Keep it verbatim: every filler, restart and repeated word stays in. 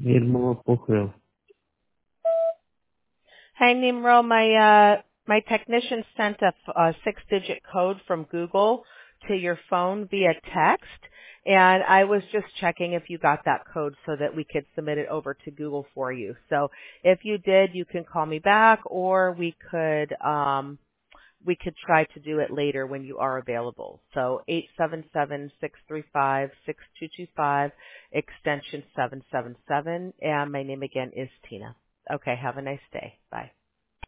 Nirmal Pokhriel. Hi, Nimro. My uh, my technician sent a, f- a six-digit code from Google to your phone via text, and I was just checking if you got that code so that we could submit it over to Google for you. So if you did, you can call me back, or we could um, we could try to do it later when you are available. So eight seven seven, six three five, six two two five, extension seven seven seven, and my name again is Tina. Okay, have a nice day. Bye.